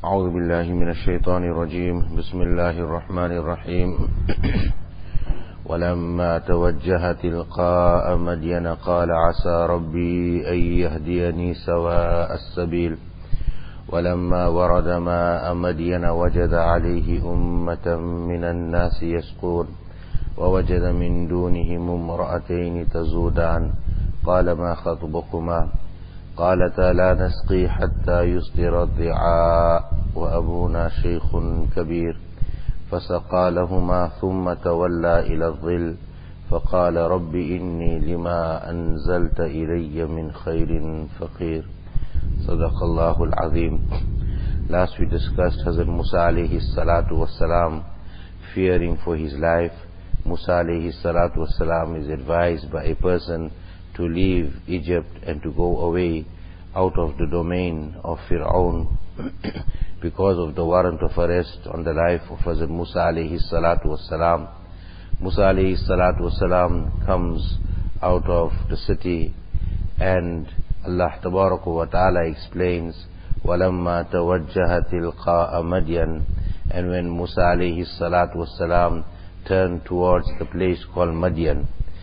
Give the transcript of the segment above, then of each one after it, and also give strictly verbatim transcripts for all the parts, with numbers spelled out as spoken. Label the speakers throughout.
Speaker 1: أعوذ بالله من الشيطان الرجيم بسم الله الرحمن الرحيم ولما توجه تلقاء مدين قال عسى ربي أن يهديني سواء السبيل ولما ورد ماء مدين وجد عليه أمة من الناس يسقون ووجد من دونهم امرأتين تزودان قال ما خطبكما قالتا لا نسقي حتى يصدر الرعاء وأبونا شيخ كبير فسقى لهما ثم تولى إلى الظل فقال رب إني لما أنزلت إلي من خير فقير. صدق الله العظيم. Last we discussed Hazrat Musa alayhi salatu wassalam fearing for his life. Musa alayhi salatu wassalam is advised by a person to leave Egypt and to go away out of the domain of Fir'aun because of the warrant of arrest on the life of Hazrat Musa alayhi salatu wassalam. Musa alayhi salatu wassalam comes out of the city, and Allah tabaraka wa ta'ala explains, وَلَمَّا تَوَجَّهَ تِلْقَاءَ مَدْيَنَ, and when Musa alayhi salatu wassalam turned towards the place called Madian.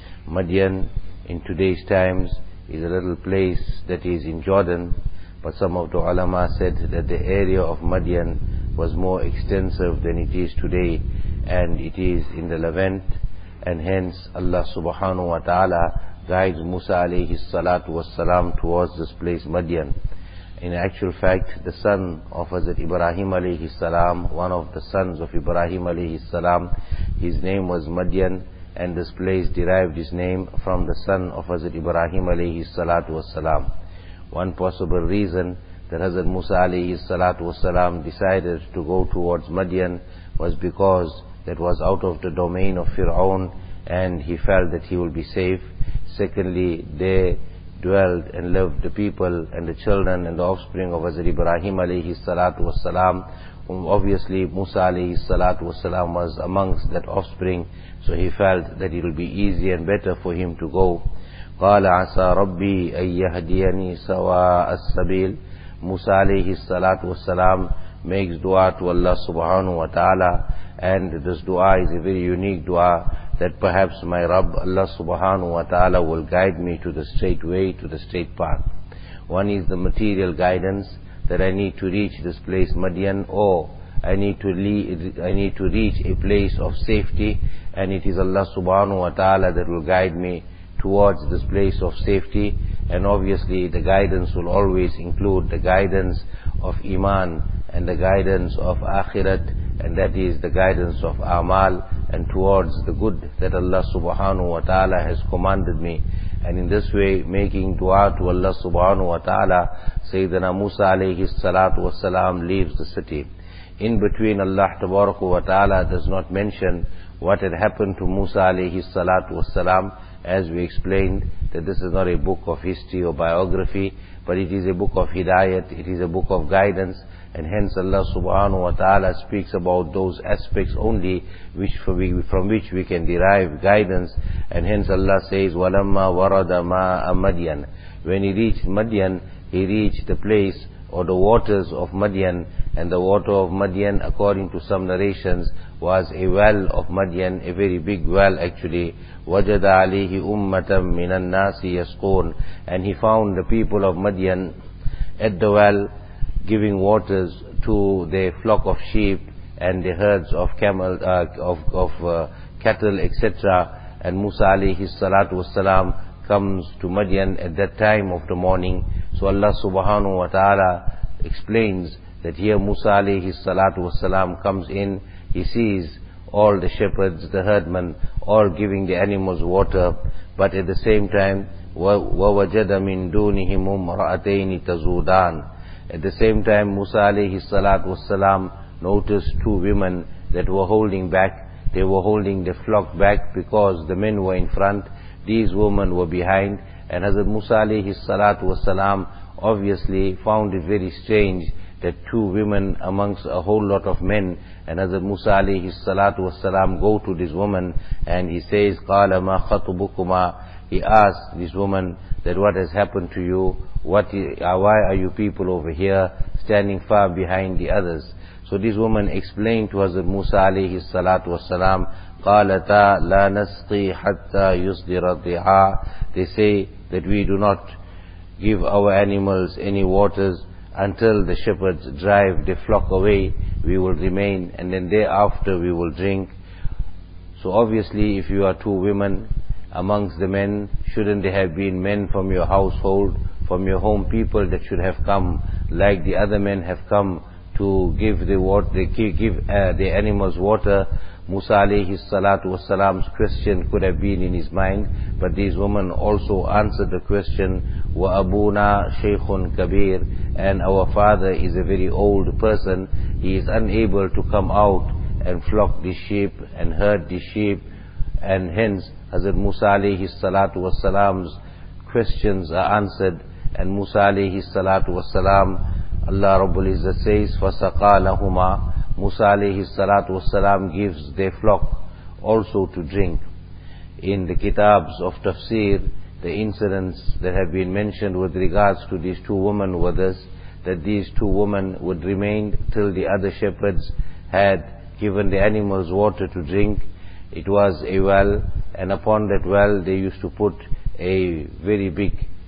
Speaker 1: Madian in today's times is a little place that is in Jordan, but some of the ulama said that the area of Madian was more extensive than it is today, and it is in the Levant, and hence Allah subhanahu wa ta'ala guides Musa alayhi salatu wassalam towards this place Madian. In actual fact, the son of Hazrat Ibrahim alayhi salam, one of the sons of Ibrahim alayhi salam, his name was Madian, and this place derived his name from the son of Hazrat Ibrahim alayhi salatu wassalam. One possible reason that Hazrat Musa alayhi salatu wassalam decided to go towards Madian was because that was out of the domain of Fir'aun, and he felt that he will be safe. Secondly, there dwelled and lived the people and the children and the offspring of Hazrat Ibrahim alayhi salatu wassalam, whom obviously Musa alayhi salatu wassalam was amongst that offspring, so he felt that it will be easy and better for him to go. قال عسى ربي أن يهديني سواء السبيل. Musa alayhi salatu wassalam makes dua to Allah subhanahu wa ta'ala, and this dua is a very unique dua, that perhaps my Rabb Allah subhanahu wa ta'ala will guide me to the straight way, to the straight path. One is the material guidance, that I need to reach this place Madian, or I need to lead, I need to reach a place of safety, and it is Allah subhanahu wa ta'ala that will guide me towards this place of safety. And obviously the guidance will always include the guidance of Iman and the guidance of Akhirat, and that is the guidance of Amal and towards the good that Allah subhanahu wa ta'ala has commanded me. And in this way, making dua to Allah subhanahu wa ta'ala, Sayyidina Musa alayhi salatu wassalam leaves the city. In between, Allah tabaraka wa ta'ala does not mention what had happened to Musa alayhi salatu wassalam. As we explained, that this is not a book of history or biography, but it is a book of hidayat, it is a book of guidance, and hence Allah subhanahu wa ta'ala speaks about those aspects only which from which we can derive guidance. And hence Allah says, وَلَمَّا وَرَدَ مَاءَ مَدْيَنَ. When he reached Madian, he reached the place or the waters of Madian, and the water of Madian, according to some narrations, was a well of Madian, a very big well actually. وَجَدَ عَلَيْهِ أُمَّةً مِّنَ النَّاسِ يَسْقُونَ. And he found the people of Madian at the well, giving waters to their flock of sheep and the herds of camel, uh, of, of uh, cattle, et cetera. And Musa alayhi salatu wassalam comes to Madian at that time of the morning. So Allah subhanahu wa ta'ala explains that here Musa alayhi salatu wassalam comes in, he sees all the shepherds, the herdmen, all giving the animals water, but at the same time, وَوَجَدَ مِن دُونِهِمُ امْرَأَتَيْنِ تَزُودَانِ. At the same time, Musa alayhi salatu wassalam noticed two women that were holding back. They were holding the flock back because the men were in front, these women were behind. And Hazrat Musa alayhi salatu wassalam obviously found it very strange that two women amongst a whole lot of men. And Hazrat Musa alayhi salatu wassalam go to this woman and he says, قَالَ مَا خَطُبُكُمَا. He asked this woman that what has happened to you, what is, uh, why are you people over here standing far behind the others. So this woman explained to Hazrat Musa alayhi salatu wasalam, قَالَتَا لَا نَسْقِي حَتَّى يُصْدِرَ الضِّعَاء. They say that we do not give our animals any waters until the shepherds drive the flock away, we will remain, and then thereafter we will drink. So obviously if you are two women amongst the men, shouldn't there have been men from your household, from your home people that should have come like the other men have come to give the water, they give uh, the animals water? Musa alayhi salatu wasalam's question could have been in his mind, but these women also answered the question, wa abuna shaykhun kabir, and our father is a very old person, he is unable to come out and flock the sheep and herd the sheep, and hence Hazrat Musa alayhi salatu wasalam's questions are answered. And Musa alayhi salatu wasalam, Allah Rabbul Izzat says, فَسَقَى لَهُمَا, Musa alayhi salatu wasalam gives their flock also to drink. In the kitabs of tafsir, the incidents that have been mentioned with regards to these two women were this, that these two women would remain till the other shepherds had given the animals water to drink. It was a well, and upon that well they used to put a very big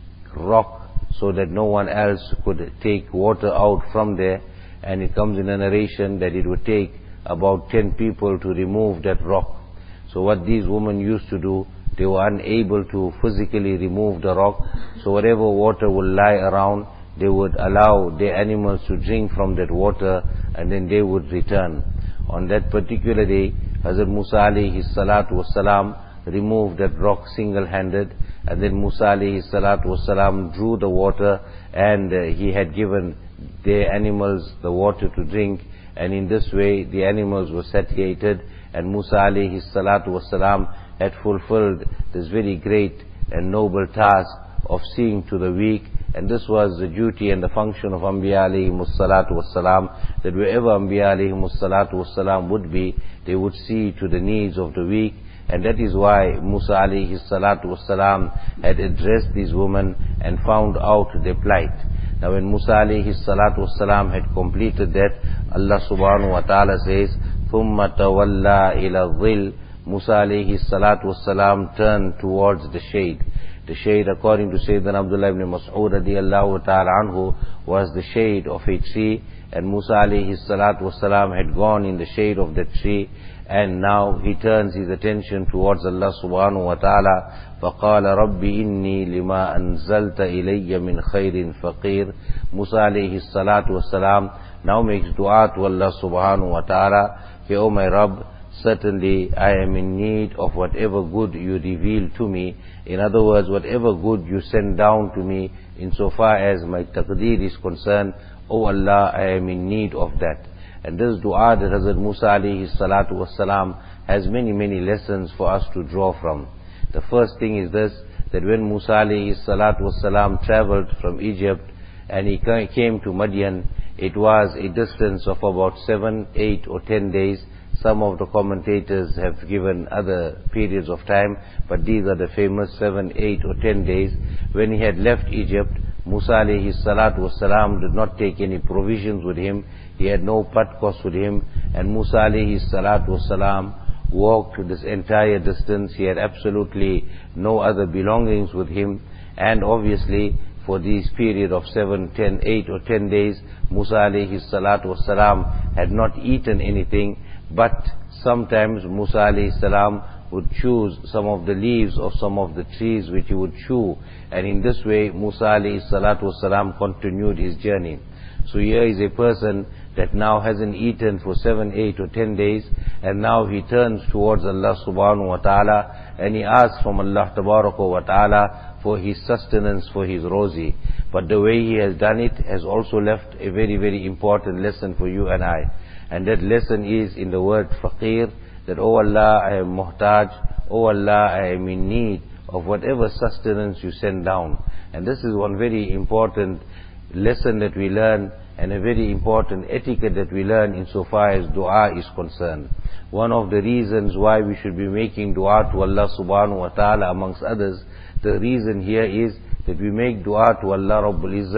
Speaker 1: rock so that no one else could take water out from there. And it comes in a narration that it would take about ten people to remove that rock. So what these women used to do, they were unable to physically remove the rock, so whatever water would lie around, they would allow their animals to drink from that water, and then they would return. On that particular day, Hazrat Musa alayhi salatu wasalam removed that rock single-handed, and then Musa alayhi salatu wasalam drew the water, and uh, he had given their animals the water to drink, and in this way the animals were satiated, and Musa alayhi salatu wasalam had fulfilled this very great and noble task of seeing to the weak. And this was the duty and the function of Anbiya alayhimus salatu wassalam, that wherever Anbiya alayhimus salatu wassalam would be, they would see to the needs of the weak. And that is why Musa alayhi salatu wassalam had addressed these women and found out their plight. Now when Musa alayhi salatu wassalam had completed that, Allah subhanahu wa ta'ala says, ثُمَّ تَوَلَّى إِلَى الظِّلِّ, Musa alayhi salatu wassalam turned towards the shade. The shade, according to Sayyidina Abdullah ibn Mas'ud radiyallahu ta'ala anhu, was the shade of a tree, and Musa alayhi salatu wasalam had gone in the shade of that tree, and now he turns his attention towards Allah subhanahu wa ta'ala. فَقَالَ رَبِّ إِنِّي لِمَا أَنزَلْتَ إِلَيَّ مِنْ خَيْرٍ فَقِيرٍ. Musa alayhi salatu wasalam now makes dua to Allah subhanahu wa ta'ala, "Say, O my Rabb, certainly I am in need of whatever good you reveal to me." In other words, whatever good you send down to me, insofar as my taqdeer is concerned, O Allah, I am in need of that. And this dua that Hazrat Musa alayhi salatu wassalam has many, many lessons for us to draw from. The first thing is this, that when Musa alayhi salatu wassalam traveled from Egypt and he came to Madian, it was a distance of about seven, eight or ten days. Some of the commentators have given other periods of time, but these are the famous seven, eight or ten days. When he had left Egypt, Musa alayhi salatu wasalam did not take any provisions with him. He had no patkos with him, and Musa alayhi salatu wasalam walked this entire distance. He had absolutely no other belongings with him, and obviously for this period of seven, ten, eight or ten days, Musa alayhi salatu wasalam had not eaten anything. But sometimes Musa alayhi salam would choose some of the leaves of some of the trees which he would chew, and in this way Musa alayhi salatu wasalam continued his journey. So here is a person that now hasn't eaten for seven, eight or ten days, and now he turns towards Allah subhanahu wa ta'ala, and he asks from Allah tabaraka wa ta'ala for his sustenance, for his rozi. But the way he has done it has also left a very, very important lesson for you and I. And that lesson is in the word faqir, that, O Allah, I am muhtaj, O Allah, I am in need of whatever sustenance you send down. And this is one very important lesson that we learn, and a very important etiquette that we learn insofar as dua is concerned. One of the reasons why we should be making dua to Allah subhanahu wa ta'ala amongst others, the reason here is that we make dua to Allah Rabbul Izzat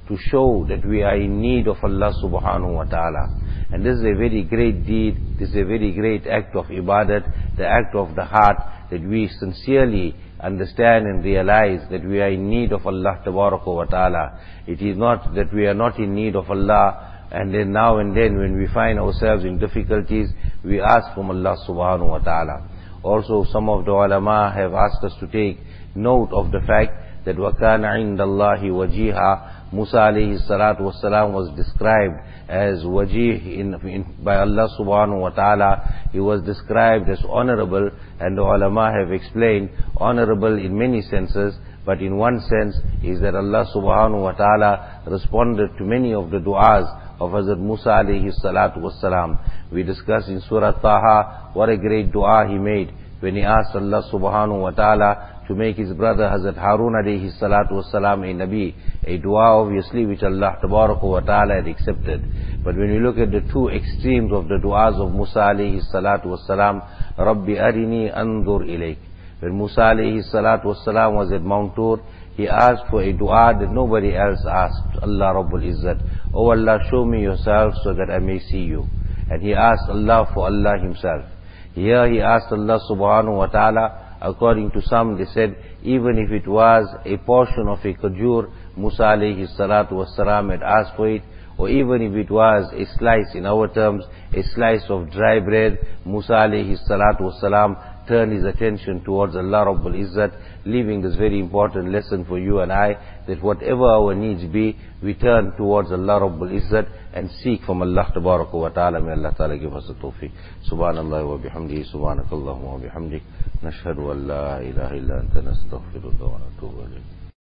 Speaker 1: to show that we are in need of Allah subhanahu wa ta'ala. And this is a very great deed, this is a very great act of ibadat, the act of the heart, that we sincerely understand and realize that we are in need of Allah tabaraka wa ta'ala. It is not that we are not in need of Allah, and then now and then when we find ourselves in difficulties, we ask from Allah subhanahu wa ta'ala. Also, some of the ulama have asked us to take note of the fact that وَكَانَ عِنْدَ اللَّهِ وَجِيهًا. Musa alayhi salatu wasalam was described as wajih in, in, by Allah subhanahu wa ta'ala. He was described as honorable, and the ulama have explained honorable in many senses, but in one sense is that Allah subhanahu wa ta'ala responded to many of the du'as of Hazrat Musa alayhi salatu wasalam. We discussed in Surah Taha what a great dua he made when he asked Allah subhanahu wa ta'ala to make his brother Hazrat Harun alayhi salatu wasalam a Nabi, a dua obviously which Allah tabaraka wa ta'ala had accepted. But when we look at the two extremes of the duas of Musa alayhi salatu wasalam, Rabbi arini anzur ilayk. When Musa alayhi salatu wasalam was at Mount Tur, he asked for a dua that nobody else asked, Allah Rabbul Izzat. Oh Allah, show me yourself so that I may see you. And he asked Allah for Allah himself. Here he asked Allah subhanahu wa ta'ala. According to some, they said, even if it was a portion of a kajur, Musa alayhi salatu wassalam had asked for it, or even if it was a slice, in our terms, a slice of dry bread, Musa alayhi salatu wassalam turned his attention towards Allah Rabbul Izzat, leaving this very important lesson for you and I, that whatever our needs be, we turn towards Allah Rabbul Izzat and seek from Allah Tabaraka wa Ta'ala. May Allah Ta'ala give us the tawfiq. Subhanallah wa bihamdihi, subhanakallahumma wa bihamdik, nashhadu an la ilaha illa anta nastaghfiruka wa natubu ilayk.